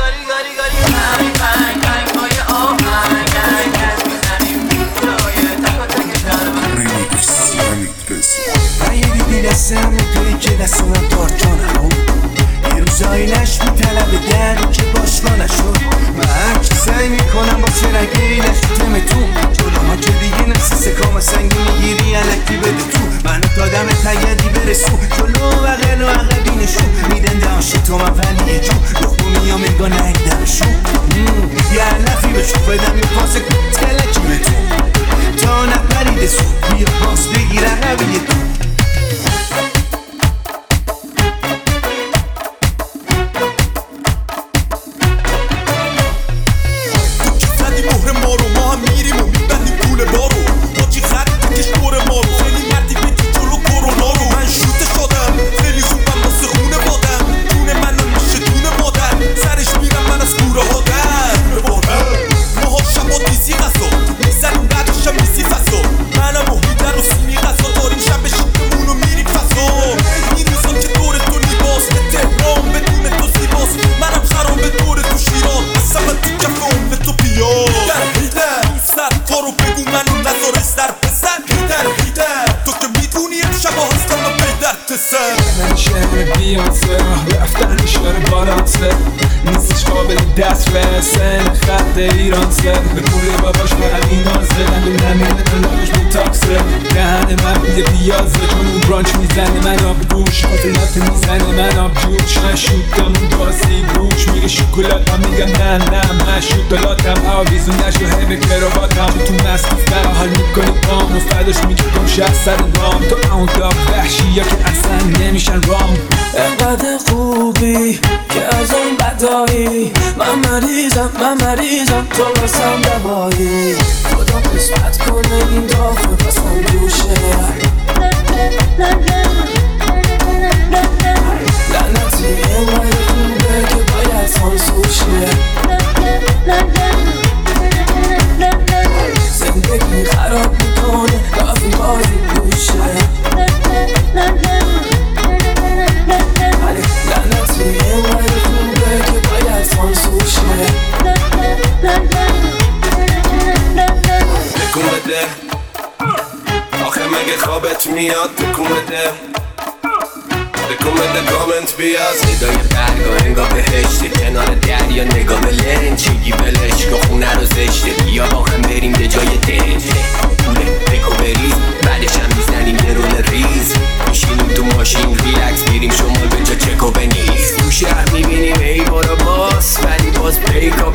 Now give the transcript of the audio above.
دستم میپری که دستم دارچانم یه روزایی نش میطلب در که باشگاه نشد من هرچی سعی میکنم با سرگی نشتم تو جلو ما که دیگه نفسی سکام سنگی میگیری علکی بده تو منو دادم تگدی برسو جلو بغل و عقبی نشون میدن داشت تو من ولی جو دخونی ها میگا نگدمشون یه علفی بشو بدم یه پاس تلکی به تو تا نپریده سو بیا پاس بگیر عقبی تو من شهر بیانسه رفتن شهر بالانسه نیستش قابل دست رسن خط ایرانسه به پول باباش فقط این نازه دندون نمیره تلاش میتاکسه دهن من بوده پیازه چون اون برانچ میزنه من آب گوش خاطرات میزنه من آب جوش نشودم اون بازی گوش میگه شکلاتم میگم نه من شکلاتم آویزون نشو هی به کراواتم تو مستوفتر حال میکنی پام و فرداش میگه کم شهر سر رام تو اون داب وحشی یا که اصلا نمیشن رام انقدر خوبی که از اون بدایی من مریضم تو بسم دوایی خدا قسمت کنه این دافه بسم دوشه لعنتی اینقدر خوبه که باید سانسوشه زندگی خراب میکنه کافی بازی دوشه لعنتی اینقدر خوبه که باید سانسوشه تکون بده آخه مگه خوابت میاد تکون بده تکون بده کامنت بیاز صدای برگاه انگاه بهشته کنار دریا نگاه به لنج چیگی بلش که خونه رو زشته بیا با هم بریم به جای دنج پوله بگو بریز بعدش هم میزنیم یه رول ریز میشینیم تو ماشین ریلکس میریم شمال به جا چکو بنیز تو شهر میبینیم ای بارا باس ولی باز پیکا